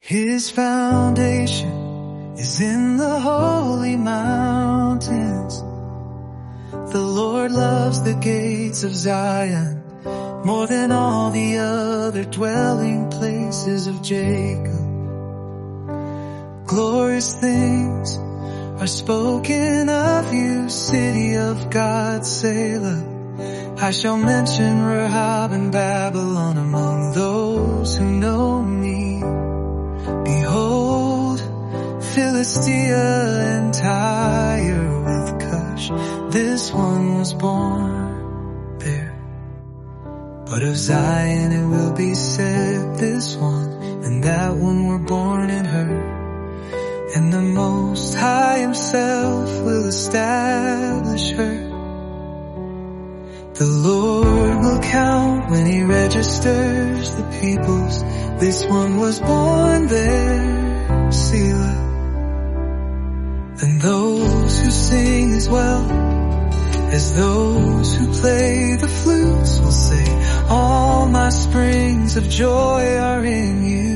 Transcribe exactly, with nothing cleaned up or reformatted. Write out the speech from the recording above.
His foundation is in the holy mountains. The Lord loves the gates of Zion more than all the other dwelling places of Jacob. Glorious things are spoken of you, city of God, Selah. I shall mention Rahab and Babylon among those who know me. Behold, Philistia and Tyre with Cush, this one was born there. But of Zion it will be said, this one and that one were born in her. And the Most High Himself will establish her. The Lord will count when He registers the peoples. This one was born there, Selah. And those who sing as well as those who play the flutes will say, all my springs of joy are in you.